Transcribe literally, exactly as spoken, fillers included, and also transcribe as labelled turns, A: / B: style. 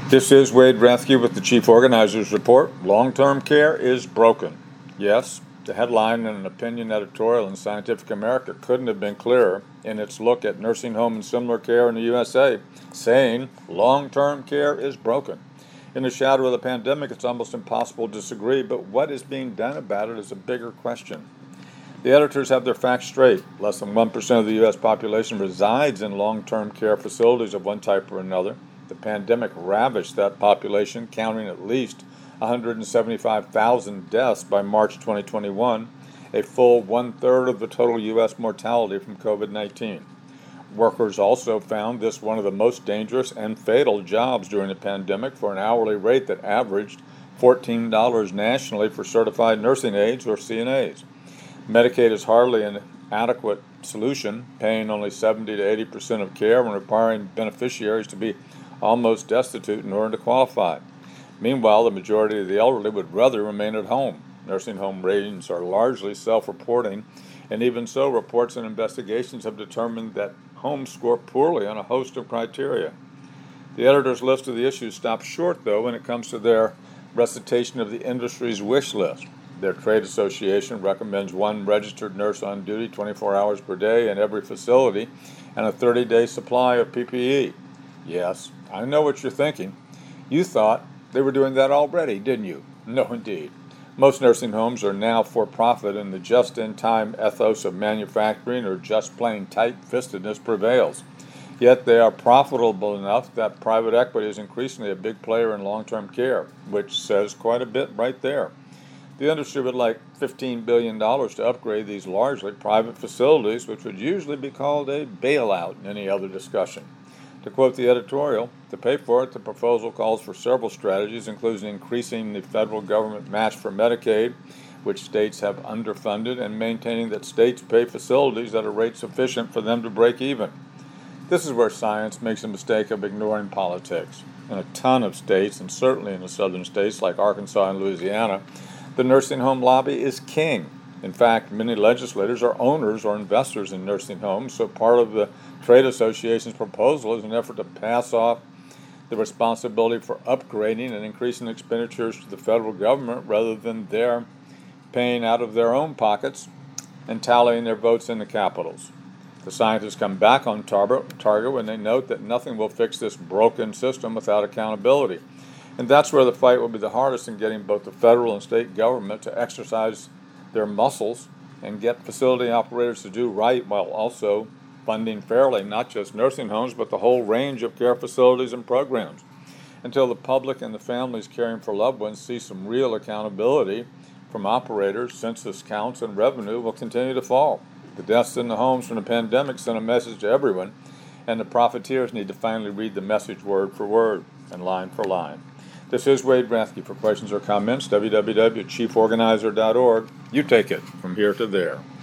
A: This is Wade Rathke with the Chief Organizers Report. Long-term care is broken. Yes, the headline in an opinion editorial in Scientific America couldn't have been clearer in its look at nursing home and similar care in the U S A, saying long-term care is broken. In the shadow of the pandemic, it's almost impossible to disagree, but what is being done about it is a bigger question. The editors have their facts straight. Less than one percent of the U S population resides in long-term care facilities of one type or another. The pandemic ravaged that population, counting at least one hundred seventy-five thousand deaths by March twenty twenty-one, a full one-third of the total U S mortality from covid nineteen. Workers also found this one of the most dangerous and fatal jobs during the pandemic for an hourly rate that averaged fourteen dollars nationally for certified nursing aides or C N As. Medicaid is hardly an adequate solution, paying only seventy to eighty percent of care and requiring beneficiaries to be almost destitute in order to qualify. Meanwhile, the majority of the elderly would rather remain at home. Nursing home ratings are largely self-reporting, and even so, reports and investigations have determined that homes score poorly on a host of criteria. The editor's list of the issues stops short, though, when it comes to their recitation of the industry's wish list. Their trade association recommends one registered nurse on duty twenty-four hours per day in every facility and a thirty-day supply of P P E. Yes, I know what you're thinking. You thought they were doing that already, didn't you? No, indeed. Most nursing homes are now for-profit, and the just-in-time ethos of manufacturing or just plain tight-fistedness prevails. Yet they are profitable enough that private equity is increasingly a big player in long-term care, which says quite a bit right there. The industry would like fifteen billion dollars to upgrade these largely private facilities, which would usually be called a bailout in any other discussion. To quote the editorial, to pay for it, the proposal calls for several strategies, including increasing the federal government match for Medicaid, which states have underfunded, and maintaining that states pay facilities at a rate sufficient for them to break even. This is where science makes a mistake of ignoring politics. In a ton of states, and certainly in the southern states like Arkansas and Louisiana, the nursing home lobby is king. In fact, many legislators are owners or investors in nursing homes, so part of the trade association's proposal is an effort to pass off the responsibility for upgrading and increasing expenditures to the federal government rather than their paying out of their own pockets and tallying their votes in the capitals. The scientists come back on tar- target when they note that nothing will fix this broken system without accountability. And that's where the fight will be the hardest in getting both the federal and state government to exercise their muscles and get facility operators to do right while also funding fairly not just nursing homes but the whole range of care facilities and programs. Until the public and the families caring for loved ones see some real accountability from operators, census counts and revenue will continue to fall. The deaths in the homes from the pandemic sent a message to everyone, and the profiteers need to finally read the message word for word and line for line. This is Wade Rathke. For questions or comments, w w w dot chief organizer dot org. You take it from here to there.